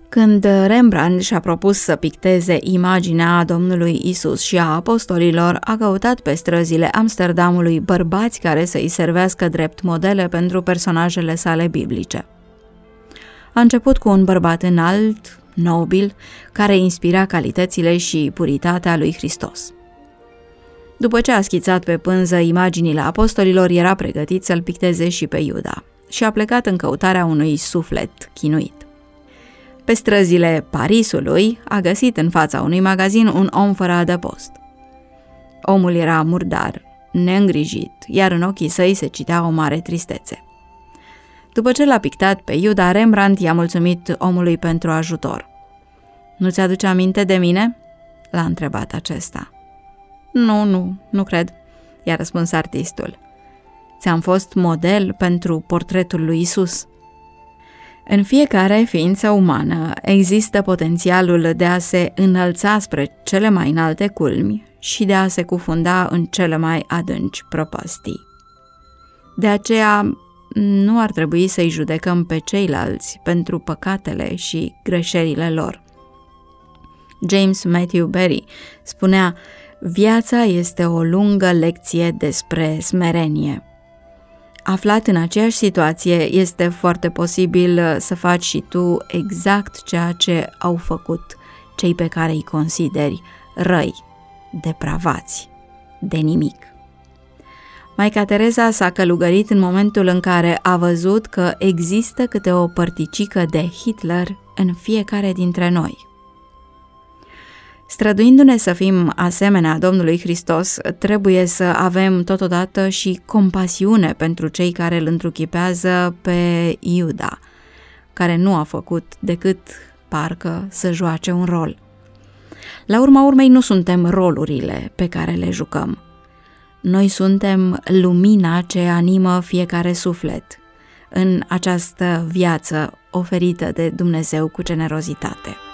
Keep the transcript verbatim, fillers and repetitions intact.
Când Rembrandt și-a propus să picteze imaginea Domnului Isus și a apostolilor, a căutat pe străzile Amsterdamului bărbați care să-i servească drept modele pentru personajele sale biblice. A început cu un bărbat înalt, nobil, care inspira calitățile și puritatea lui Hristos. După ce a schițat pe pânză imaginile apostolilor, era pregătit să-l picteze și pe Iuda și a plecat în căutarea unui suflet chinuit. Pe străzile Parisului a găsit în fața unui magazin un om fără adăpost. Omul era murdar, neîngrijit, iar în ochii săi se citea o mare tristețe. După ce l-a pictat pe Iuda, Rembrandt i-a mulțumit omului pentru ajutor. "Nu-ți aduce aminte de mine?" l-a întrebat acesta. Nu, nu, nu cred," i-a răspuns artistul. "Ți-am fost model pentru portretul lui Isus." În fiecare ființă umană există potențialul de a se înălța spre cele mai înalte culmi și de a se cufunda în cele mai adânci prăpastii. De aceea, nu ar trebui să-i judecăm pe ceilalți pentru păcatele și greșelile lor. James Matthew Barrie spunea: "Viața este o lungă lecție despre smerenie." Aflat în aceeași situație, este foarte posibil să faci și tu exact ceea ce au făcut cei pe care îi consideri răi, depravați, de nimic. Maica Tereza s-a călugărit în momentul în care a văzut că există câte o părticică de Hitler în fiecare dintre noi. Străduindu-ne să fim asemenea Domnului Hristos, trebuie să avem totodată și compasiune pentru cei care îl întruchipează pe Iuda, care nu a făcut decât, parcă, să joace un rol. La urma urmei, nu suntem rolurile pe care le jucăm. Noi suntem lumina ce animă fiecare suflet în această viață oferită de Dumnezeu cu generozitate.